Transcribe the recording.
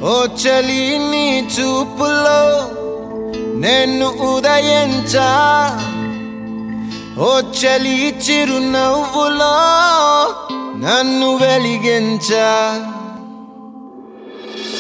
ఓ చలి నీ చూపులో నేను ఉదయించా, ఓ చలి చిరునవ్వులో నన్ను వెలిగించా.